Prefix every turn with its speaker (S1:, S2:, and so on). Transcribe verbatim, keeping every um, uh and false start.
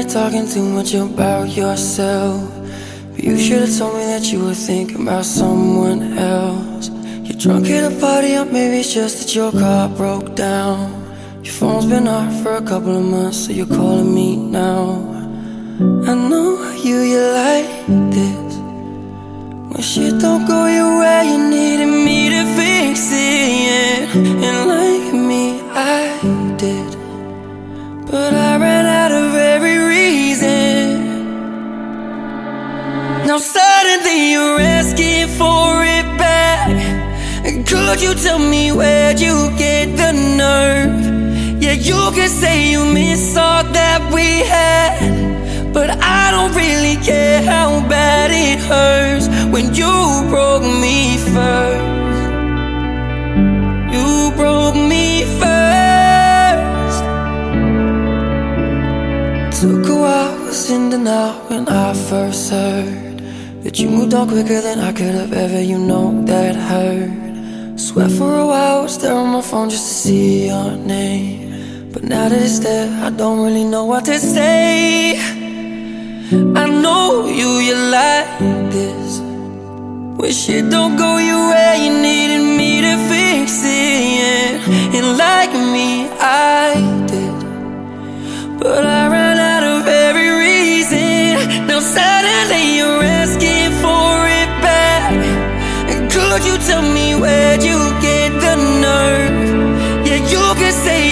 S1: you're talking too much about yourself, but you should've told me that you were thinking about someone else. You're drunk at a party, or maybe it's just that your car broke down. Your phone's been off for a couple of months, so you're calling me now. I know you, you like this. When shit don't go your way, you needed me to fix it, yeah. And like me, I did, but I ran out of every reason. Now suddenly you're asking for it back. Could you tell me where'd you get the nerve? Yeah, you can say you miss all that we had, but I don't really care how bad it hurts when you broke me first. You broke me first. Took a while, was in denial when I first heard that you moved on quicker than I could have ever, you know that hurt. Sweat for a while, was there on my phone just to see your name, but now that it's there, I don't really know what to say. I know you, you like this. When shit don't go your way, you needed me to fix it, yeah. And like me, I did, but I ran out of every reason. Now suddenly you're asking for it back. And could you tell me where'd you get the nerve? Yeah, you can say